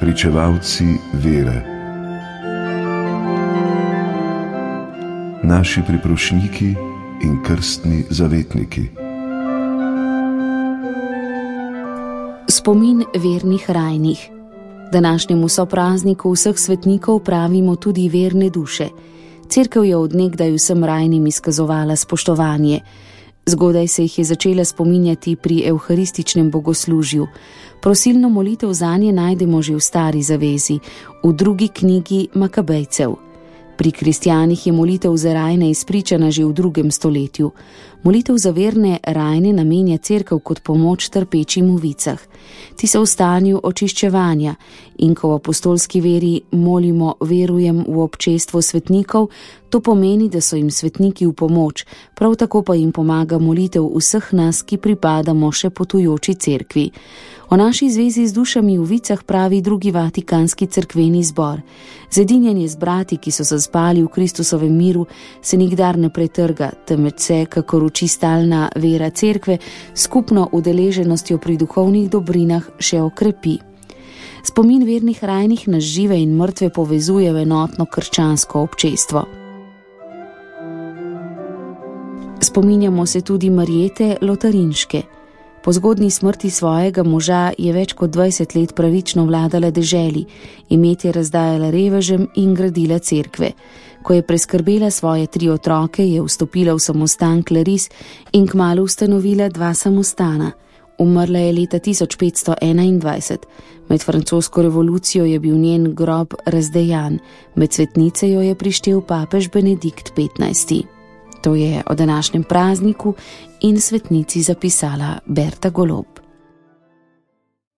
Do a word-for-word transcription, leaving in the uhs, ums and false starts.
pričevalci vere, naši priprošniki in krstni zavetniki. Spomin vernih rajnih. Današnjemu soprazniku vseh svetnikov pravimo tudi verne duše. Cerkev je od nekdaj vsem rajnim izkazovala spoštovanje. Zgodaj se jih je začela spominjati pri evharističnem bogoslužju. Prosilno molitev zanje najdemo že v Stari zavezi, v drugi knjigi Makabejcev. Pri kristjanih je molitev za rajne izpričana že v drugem stoletju. Molitev za verne rajne namenja cerkev kot pomoč trpečim v vicah. Ti so v stanju očiščevanja in ko v apostolski veri molimo verujem v občestvo svetnikov, to pomeni, da so jim svetniki v pomoč, prav tako pa jim pomaga molitev vseh nas, ki pripadamo še potujoči cerkvi. O naši zvezi z dušami v vicah pravi drugi vatikanski cerkveni zbor. Zedinjenje z brati, ki so zaspali v Kristusovem miru, se nikdar ne pretrga, temveč se, kakor uči stalna vera cerkve, skupno udeleženostjo pri duhovnih dobrinah še okrepi. Spomin vernih rajnih nas žive in mrtve povezuje v enotno krščansko občestvo. Spominjamo se tudi Marjete Lotarinške. Po zgodnji smrti svojega moža je več kot dvajset let pravično vladala deželi, imetje razdajala revežem in gradila cerkve. Ko je preskrbela svoje tri otroke, je vstopila v samostan Klaris in kmalu ustanovila dva samostana. Umrla je leta tisoč petsto enaindvajset. Med francosko revolucijo je bil njen grob razdejan, med svetnice jo je prištel papež Benedikt petnajsti. To je o današnjem prazniku in svetnici zapisala Berta Golob.